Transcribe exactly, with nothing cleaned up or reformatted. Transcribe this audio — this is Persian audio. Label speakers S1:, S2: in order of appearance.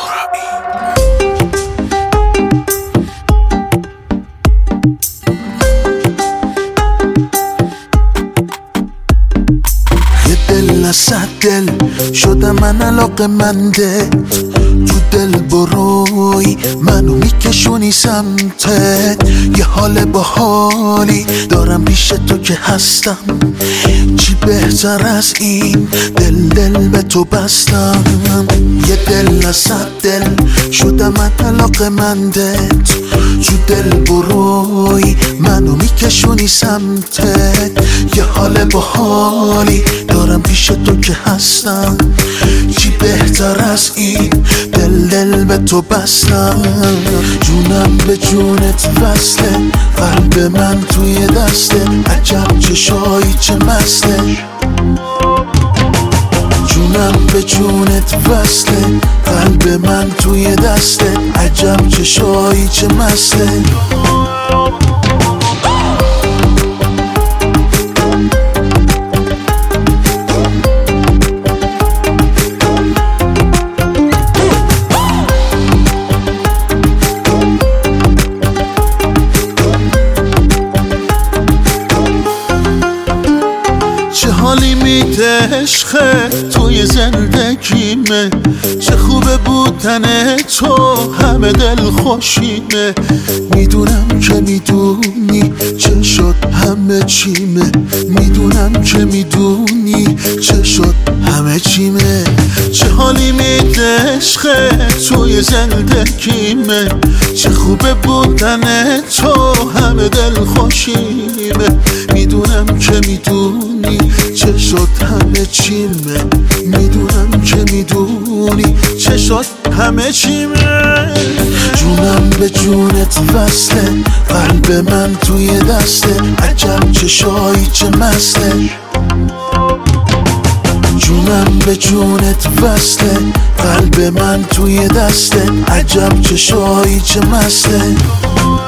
S1: صد دل شدم من علاقه‌منده، تو دل بروی منو میکشونی سمتت، یه حال باحالی دارم پیش تو که هستم، چی بهتر از این دل دل به تو بستم. یه دل صد دل شدم من علاقه‌مندت، تو دل بروی منو میکشونی سمتت، یه حال باحالی دارم پیش تو که هستم، چی بهتر از این دل دل به تو بستم. جونم به جونت وصله، قلب من توی دسته، عجب چشایی چه مسته. جونم به جونت وصله، قلب من توی دسته، عجب چشایی چه مسته. چه حالی میده عشقه توی زندگیمه، چه خوبه بودن تو همه دل خوشیمه. میدونم که میدونی چه شد همه چیمه، میدونم که میدونی چه شد همه چیمه. چه حالی میده عشقه توی زندگیمه، چه خوبه بودن تو همه دل خوشیمه. میدونم که میدونی چه شد همه چیمه، میدونم که میدونی چه شد همه چیمه. جونم به جونت وصله، قلب من توی دسته، عجب چشایی چه مسته. جونم به جونت وصله، قلب من توی دسته، عجب چشایی چه مسته.